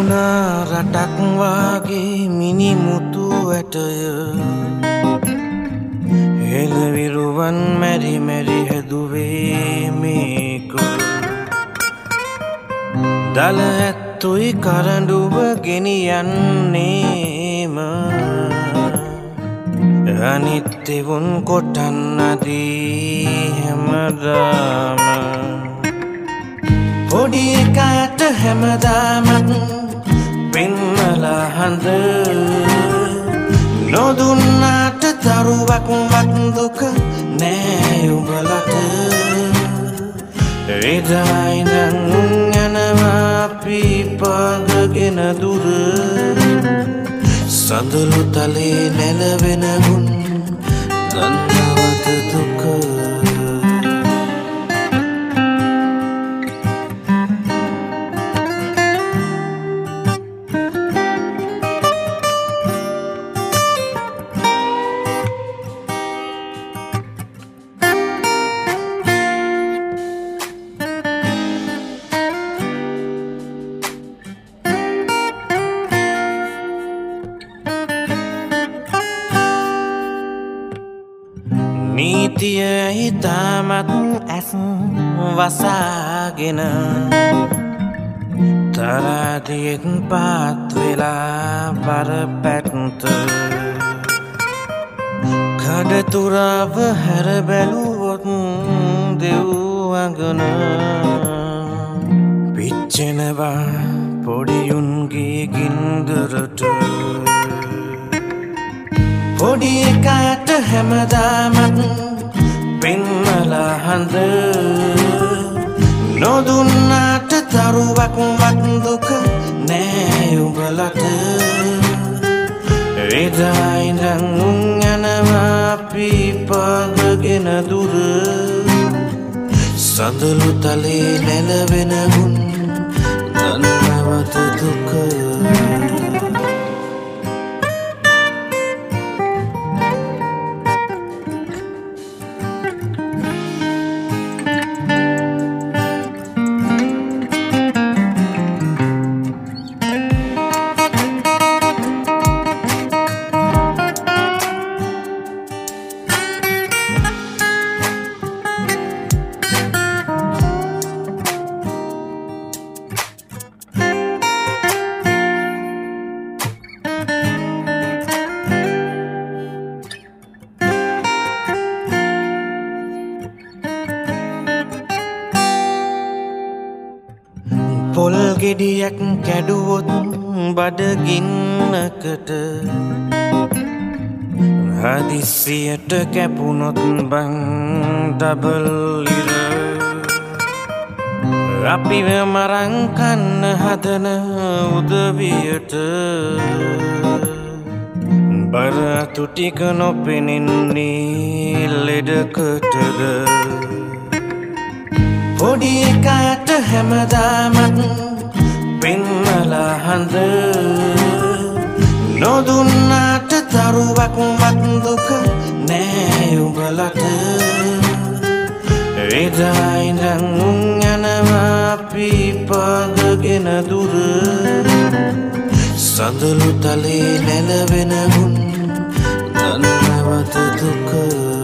තිබුණා රටක් වාගේ මිනිමුතු ඇටය හෙළවිරුවන් මැරි මැරි හැදුවේ මේක දල ඇත්තුයි කරඬුව ගෙනියන්නේම අනිත්‍යවුන් කොටන්නදී හැමදාම පොඩි එකාට හැමදාමත් පෙන්නලා හඳ නොදුන්නාට දරුවක් වත් දුක නෑ උඹලට එදා ඉඳන් යනවා අපි පාගගෙන දුර සඳලු තලේ නැලවෙන ගුන් දන්නවද දුක නීතිය හිතාමත් ඇස් වසාගෙන තරාදියෙන් පාත් වෙලා බරපැත්ත කඩතුරාව හැර බැලුවොත් දෙව්වගන පිච්චෙනවා පොඩියුන්ගේ ගින්දරට පොඩි එකාට හැමදාමත් පෙන්නලා හඳ නොදුන්නාට දරුවක් වත් දුක නෑ උඹලට එදා ඉඳන් යනවා අපි පාගගෙන දුර සඳලු තලේ නැලවෙන ගුන් දන්නවද දුක පොල් ගෙඩියක් කැඩුවොත් බඩගින්නකට හදිසියට කැපුණොත් බං ඩබල් ඉර අපිව මරන් කන්න හදන උදවියට බර අතු ටික නොපෙනෙන්නේ ලෙඩකටද පොඩි එකාට හැමදාමත් පෙන්නලා හඳ නොදුන්නාට දරුවක් වත් දුක නෑ උඹලට එදා ඉඳන් යනවා අපි පාගගෙන දුර සඳලු තලේ නැලවෙන ගුන් දන්නවද දුක